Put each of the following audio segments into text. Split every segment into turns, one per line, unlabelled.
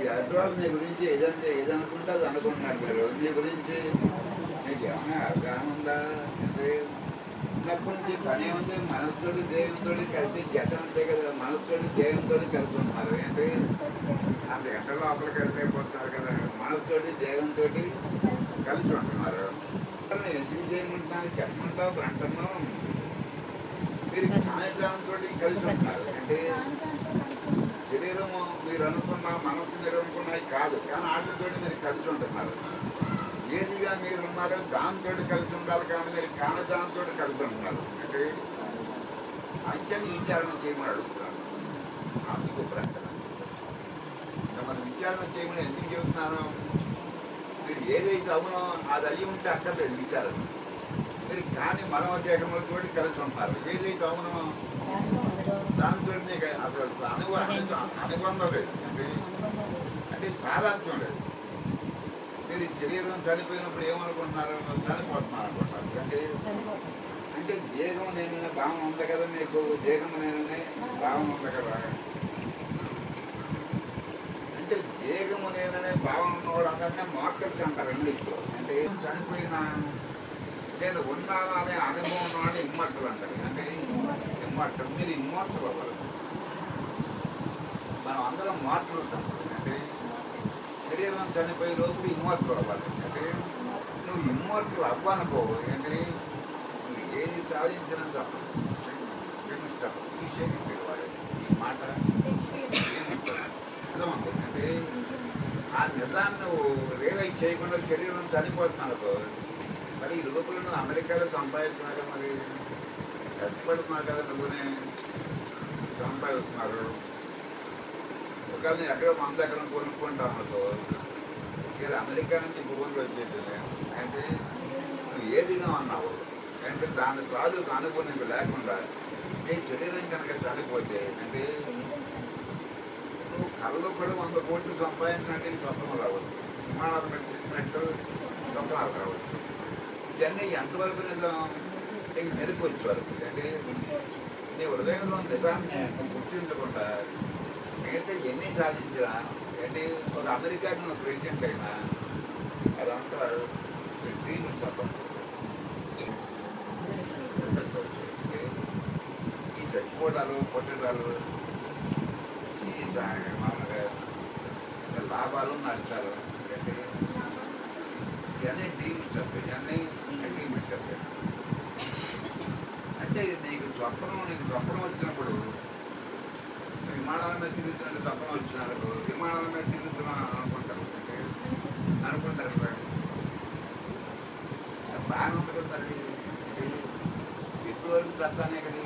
ఎదురు నీ గురించి ఏదనుకుంటే అది అనుకుంటున్నారు మీరు. నీ గురించి మీకు ఏమైనా అవగాహన ఉందా అంటే చిన్నప్పటి నుంచి పని ఉంది. మనసుతోటి దేవునితో కలిసి జత అంతే కదా, మనసుతోటి దేవునితో కలిసి ఉంటున్నారు ఏంటి అంత గంట లోపలికి వెళ్ళిపోతున్నారు కదా, మనసుతోటి దేవునితో కలిసి ఉంటున్నారు. ఎందుకు చేయమంటున్నాను చెప్పమంటావు అంటున్నాం. మీరు కాయజానంతో కలిసి ఉంటున్నారు అంటే శరీరము మీరు అనుకున్న మనసు మీరు అనుకున్నవి కాదు, కానీ వాటితో మీరు కలిసి ఉంటున్నారు. ఏదిగా మీరు ఉన్నారో దాంతో కలిసి ఉండాలి, కానీ మీరు కాని దాంతో కలిసి ఉంటున్నారు. అంటే అంచెని విచారణ చేయమని అడుగుతున్నాను. అందుకు ప్రకటన మనం విచారణ చేయమని ఎందుకు చెబుతున్నాను? మీరు ఏదైతే అవునో అది అయ్యి ఉంటే అక్కర్లేదు విచారణ. మీరు కానీ మనోదేహములతో కలిసి ఉంటారు. ఏదైతే అవునో దాంతో నీకు అసలు అనుబంధం లేదు అంటే తారాత్మ్యం లేదు. మీరు శరీరం చనిపోయినప్పుడు ఏమనుకుంటున్నారు? చనిపోతున్నారు అనుకుంటారు. అంటే దేహం నేననే భావన ఉంది కదా మీకు, దేహం నేననే భావన ఉంది కదా. అంటే దేహము నేననే భావన ఉన్నవాడు అందరినీ మార్కెట్స్ అంటారు ఇంగ్లీష్లో. అంటే చనిపోయిన నేను ఉన్నాను అనే అనుభవం ఉన్నవాడిని ఇమ్మట్టలు అంటారు. అంటే ఇమ్మట్టలు మీరు ఇమ్మోర్తలు అవ్వాలి. మనం అందరం మార్పులు ఉంటాం. అంటే శరీరం చనిపోయే లోపల ఇమ్మోర్తలు అవ్వాలి. అంటే నువ్వు ఇమ్మోర్తలు అవ్వనుకో ఏంటి నువ్వు ఏది సాధించినా చెప్పు ఈ శక్తి వాడు ఈ మాట అర్థమంది. అంటే ఆ నిజాన్ని నువ్వు రియలైజ్ చేయకుండా శరీరం చనిపోతున్నానుకో మరి ఈ లోపల నువ్వు అమెరికాలో సంపాదిస్తున్నావు కదా, మరి కష్టపడుతున్నావు కదా, నువ్వునే సంపాదిస్తున్నారు. ఒకవేళ నేను ఎక్కడో మన దగ్గర కొనుక్కుంటాను అనుకో, ఇలా అమెరికా నుంచి భూములు వచ్చేసింది అంటే నువ్వు ఏదిగా అన్నావు అంటే దాని తాలూకు అనుభవం నీకు లేకుండా నీ శరీరం కనుక చనిపోతే అంటే నువ్వు కళ్ళు కూడా 100 కోట్లు సంపాదించినట్టు స్వప్నం రావచ్చు, విమానాలు మీద చూసినట్టు స్వప్నాలు రావచ్చు. ఇవన్నీ ఎంతవరకు నిజం నీకు సరిపోచ్చు వరకు. అంటే నీ హృదయంలో నిజాన్ని గుర్తించకుండా మిగతా ఎన్ని సాధించినా ఏంటి ఒక అమెరికాకి నువ్వు ప్రెసిడెంట్ అయినా అదంతా డ్రీమ్ చెప్పచ్చు. ఈ చచ్చిపోవడాలు పొట్టడాలు ఈ మామూలుగా లాభాలు నష్టాలు అంటే ఇవన్నీ డ్రీమ్ చెప్పు, ఇవన్నీ అగ్రిమెంట్ చెప్పు. అంటే నీకు స్వప్నం వచ్చినప్పుడు విమానాల మీద తిరుగుతున్నట్టు స్వప్నం వచ్చినారు, విమానాల మీద తిరుగుతున్నాను అనుకుంటారు. అనుకుంటారు బాగానే ఉంటుంది కదా. మరి ఎప్పుడు వరకు చస్తానే కదా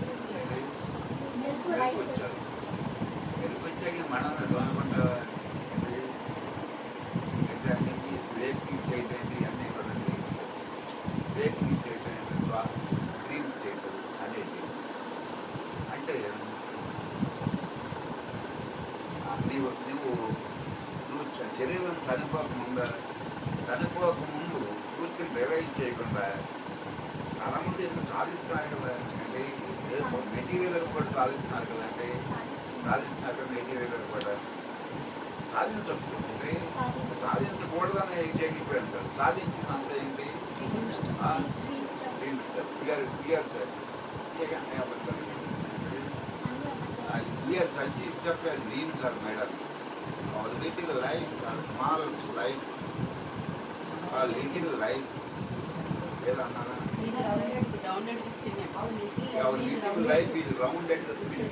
వచ్చారు. వెలుకొచ్చాక మనం అనుకుంటావా బ్రేక్ చేయటం అన్నీ కదండి. బ్రేక్ చేయటం డ్రీమ్ చేయటం అనేది అంటే నువ్వు శరీరం చనిపోకముందు పూర్తిని రిలైజ్ చేయకుండా చాలామంది ఎందుకు సాధిస్తున్నారు కదా. అంటే మెటీరియల్ కూడా సాధిస్తున్నారు కదా. అంటే సాధిస్తున్నారు కదా మెటీరియల్ కూడా సాధించవచ్చు. అంటే సాధించకూడదని ఎగ్జాక్ట్ అంటారు. సాధించినంత ఏంటి వీఆర్ అచీవ్ చెప్పారు dreams are madam. Little life small life little life ఏదన్నారా లిటిల్ లైఫ్ ఇది రౌండెడ్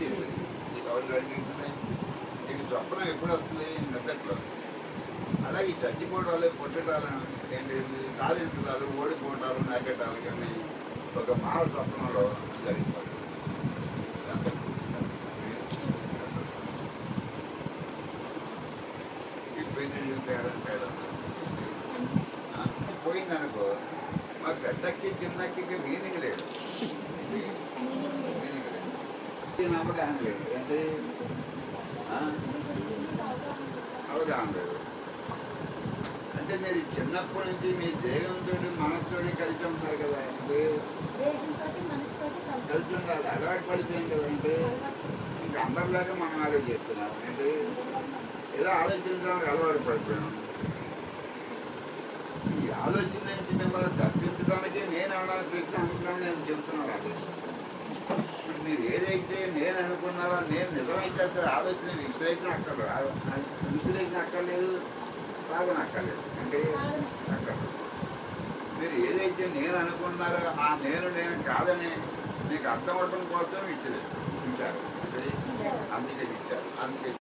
నీకు స్వప్నం ఎప్పుడు వస్తుంది నిద్రలో. అలాగే చచ్చిపోవడాలు పొట్టడాలు ఏంటి సాధించడాలు ఓడిపోవడాలు నెగ్గడాలు కానీ ఒక మాల స్వప్నంలో జరిగిపోతుంది. పోయిందనుకో మా పెద్దకి చిన్నకి మీనింగ్ లేదు, అవగాహన లేదు. అంటే అవగాహన లేదు. అంటే మీరు చిన్నప్పటి నుంచి మీ దేహంతో మనసుతో కలిసి ఉంటారు కదా. కలిసి ఉండాలి, అలవాటు పడిపోయింది కదా. అంటే ఇంకా అందరిలాగా మనం ఆలోచిస్తున్నాం. అంటే ఏదో ఆలోచించడానికి అలవాటు పడిపోయాను. ఈ ఆలోచన నుంచి మిమ్మల్ని తప్పించడానికి నేను అనడానికి కృష్ణ అవసరం నేను చెబుతున్నాను. అది ఇప్పుడు మీరు ఏదైతే నేను అనుకున్నారో నేను నిజమైతే అసలు ఆలోచన విశ్లేషణ అక్కర్లేదు, విశ్లేషణ అక్కర్లేదు, సాధన అక్కర్లేదు. అంటే అక్కర్లేదు. మీరు ఏదైతే నేను అనుకున్నారో ఆ నేను కాదని మీకు అర్థం అవడం కోసం ఇచ్చారు అందుకే ఇచ్చారు. అందుకే